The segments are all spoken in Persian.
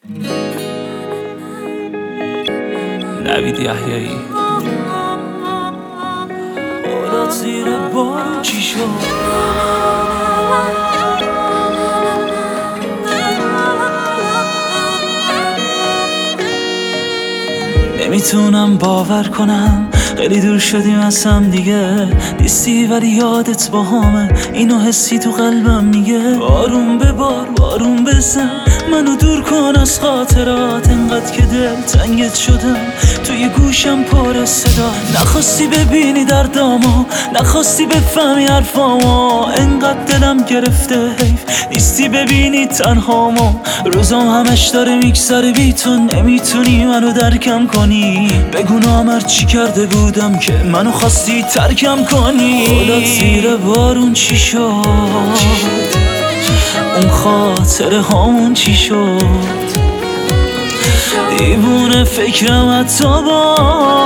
نوید یحیایی اولاد زیر بارون چی شد؟ نمیتونم باور کنم خیلی دور شدیم از هم دیگه، نیستی ولی یادت با همه اینو حسی تو قلبم میگه. بارون به بار بارون بزن منو دور کن از خاطرات، انقدر که دل تنگت شدم توی گوشم پر صدا. نخواستی ببینی دردامو، نخواستی بفهمی حرفامو، انقدر دلم گرفته حیف نیستی ببینی تنهامو. روزام همش داره میگذره بی تو، نمیتونی منو درکم کنی. بگو نامر چی کرده بودم که منو خواستی ترکم کنی. اولاد زیر بارون چی شد؟ اون خاطره هامون چی شد؟ دیوونه فکرم حتی با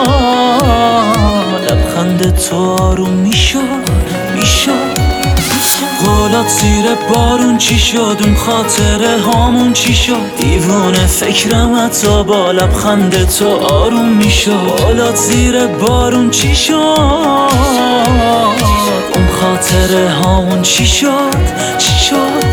لبخند تو آروم میشد. قولات زیر بارون چی شد؟ اون خاطره هامون چی شد؟ دیوونه فکرم حتی با لبخند تو آروم میشد. قولات زیر بارون چی شد؟ اون خاطره هامون چی شد؟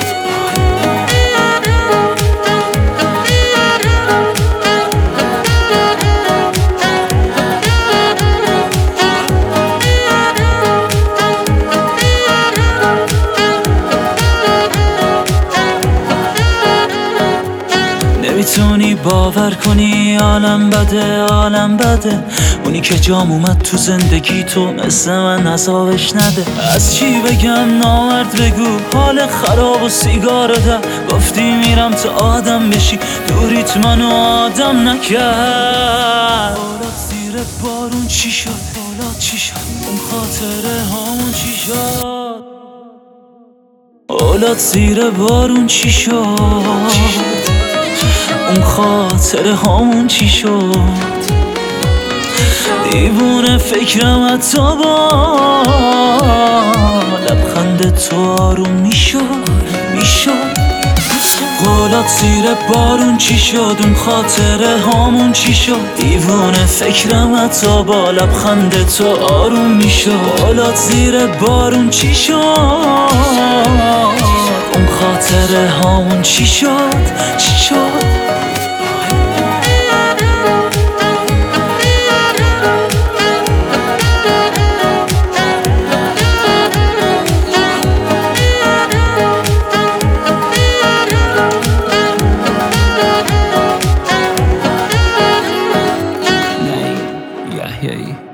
نمیتونی باور کنی عالم بده، اونی که جام اومد تو زندگی تو مثل من عذابش نده. از چی بگم نامرد بگو، حال خراب و سیگار ده. گفتی میرم تا آدم بشی، دوریت منو آدم نکرد. اولاد زیر بارون چی شد؟ اولاد چی شد؟ اون خاطره هامون چی شد؟ اولاد زیر بارون چی شد؟ اون خاطره هامون چی شد؟ دیوونه فکرم حتی با لبخند تو آروم میشد. قولات زیر بارون چی شد؟ اون خاطره هامون چی شد؟ دیوونه فکرم حتی با لبخند تو آروم میشد. قولات زیر بارون چی شد؟ اون خاطره هامون چی شد؟ یحیایی